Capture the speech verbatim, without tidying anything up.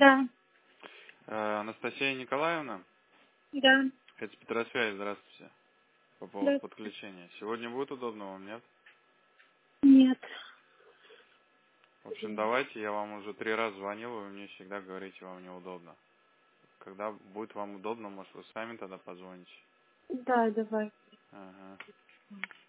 Да, Э, Анастасия Николаевна, да, это Петросвязь, здравствуйте. По поводу да, подключения. Сегодня будет удобно вам, нет? нет. В общем, давайте, я вам уже три раза звонил, вы мне всегда говорите, вам неудобно. Когда будет вам удобно, может, вы сами тогда позвоните. Да, давай. Ага.